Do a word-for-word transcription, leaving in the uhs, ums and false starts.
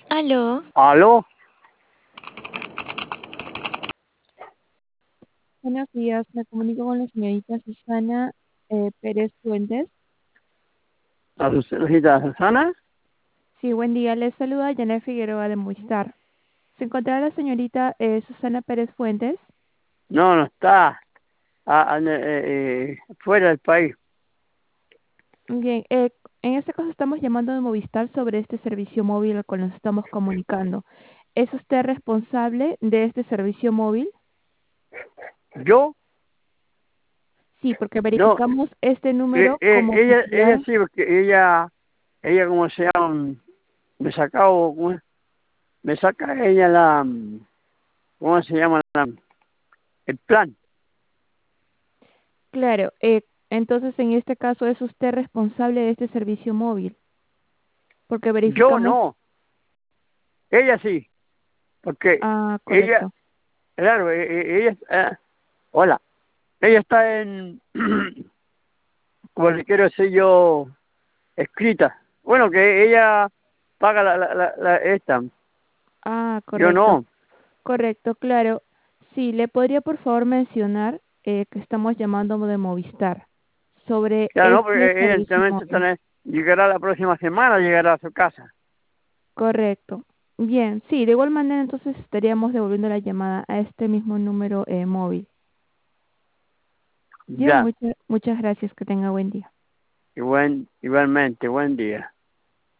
Aló. ¿Aló? Buenos días, me comunico con la señorita Susana eh, Pérez Fuentes. ¿A su señorita Susana? Sí, buen día, les saluda Janet Figueroa de Movistar. ¿Se encontrará la señorita eh, Susana Pérez Fuentes? No, no está. Ah, ah, eh, eh, fuera del país. Bien, eh, en este caso estamos llamando de Movistar sobre este servicio móvil al cual nos estamos comunicando. ¿Es usted responsable de este servicio móvil? ¿Yo? Sí, porque No. verificamos este Eh, número eh, como ella, ella afiliado. sí, porque ella, ella como se llama, me sacó, ¿cómo es? Me saca ella la, ¿cómo se llama? La, el plan. Claro, eh, entonces en este caso es usted responsable de este servicio móvil, porque Yo verificamos. no, ella sí, porque Ah, ella, correcto. claro, eh, eh, ella, eh, hola, ella está en, como le quiero decir yo, escrita. Bueno, que ella paga la, la, la, la- esta, Ah, yo correcto, no. correcto, claro. Sí, le podría por favor mencionar eh, que estamos llamando de Movistar sobre Ya no, porque este servicio evidentemente móvil. tenés- llegará la próxima semana, llegará a su casa. Correcto. Bien, sí, de igual manera entonces estaríamos devolviendo la llamada a este mismo número eh, móvil. Bien, Ya, muchas muchas gracias, que tenga buen día. y buen, igualmente, buen día.